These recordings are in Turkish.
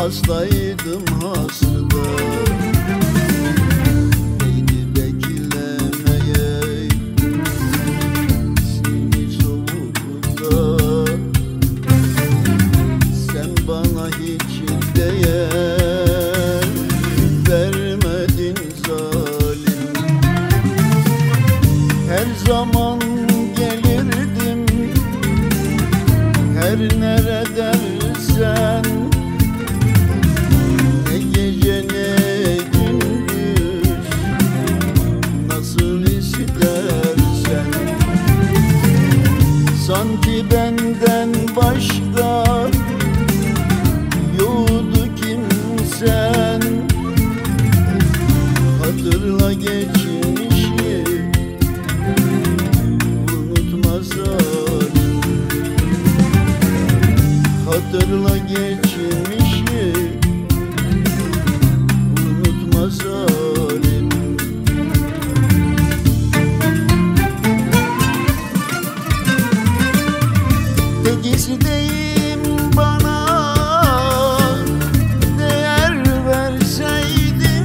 hastaydım hasta. Beni beklemeye seni soğukta, sen bana hiç değer vermedin zalim. Her zaman gelirdim, her nere dersen, ne gece ne gündüz, nasıl istersen. Sanki benden başka yoktu kimsen. Hatırla geçmişi, unutma zalim. Hatırla geçmişi, unutma zalim. Tek isteğim bana değer verseydin,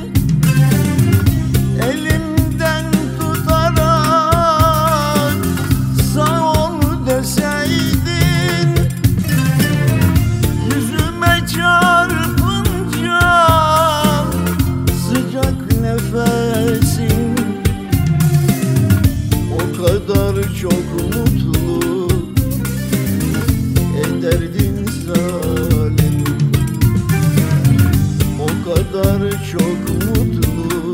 elimden tutarak sağ ol deseydin. Yüzüme çarpınca sıcak nefesin, o kadar çok mutlu ederdin zalim. O kadar çok mutlu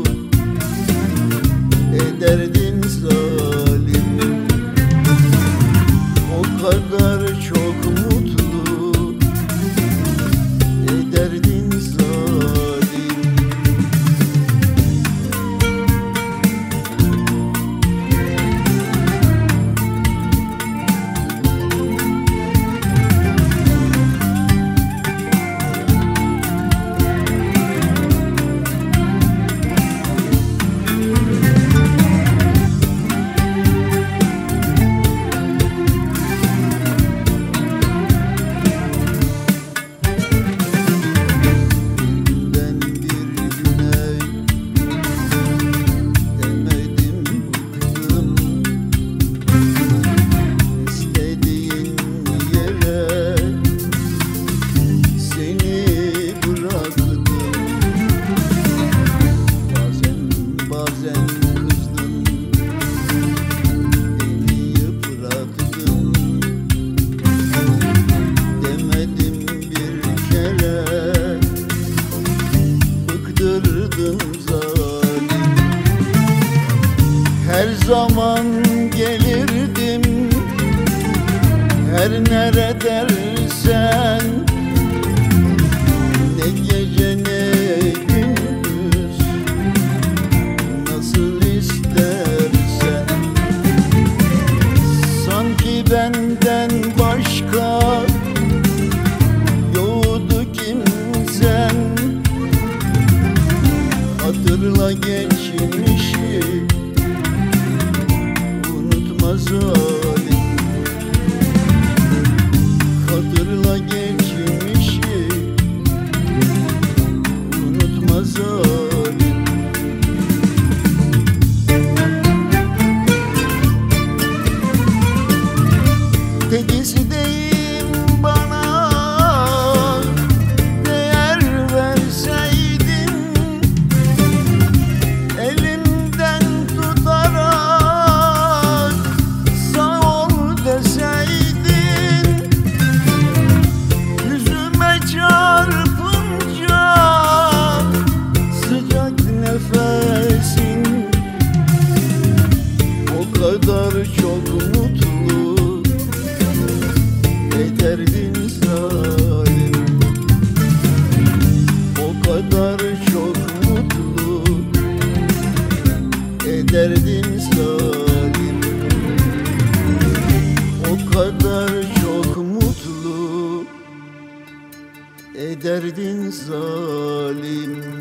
ederdin zalim. O kadar çok mutlu ederdin zalim. Her zaman gelirdim, her nere dersen, ne gece ne gündüz, nasıl istersen. Sanki benden başka yoktu kimsen. Hatırla geçmişi, unutma zalim. Hatırla geçmişi, unutma zalim. Tek isteğim bana değer verseydin, elimden tutarak sağ ol deseydin. Yüzüme çarpınca sıcak nefesin, o kadar çok mutlu ederdin zalim. O kadar çok mutlu ederdin zalim. O kadar çok mutlu ederdin zalim.